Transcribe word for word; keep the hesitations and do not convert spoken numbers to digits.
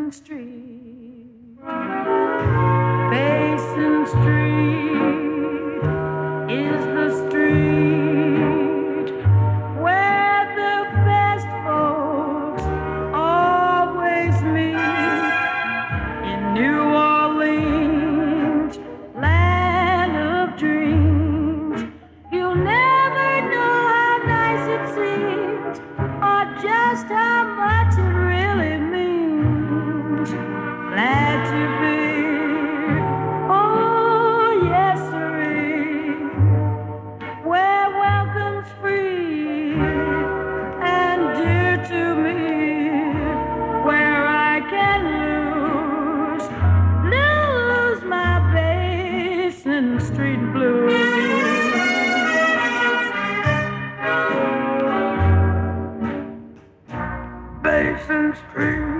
Basin Street. Basin Street is the street where the best folks always meet. In New Orleans, land of dreams, you'll never know how nice it seems or just how much it really means. Glad to be, oh yes sirree, where welcome's free and dear to me, where I can lose, lose my Basin Street blues. Basin Street.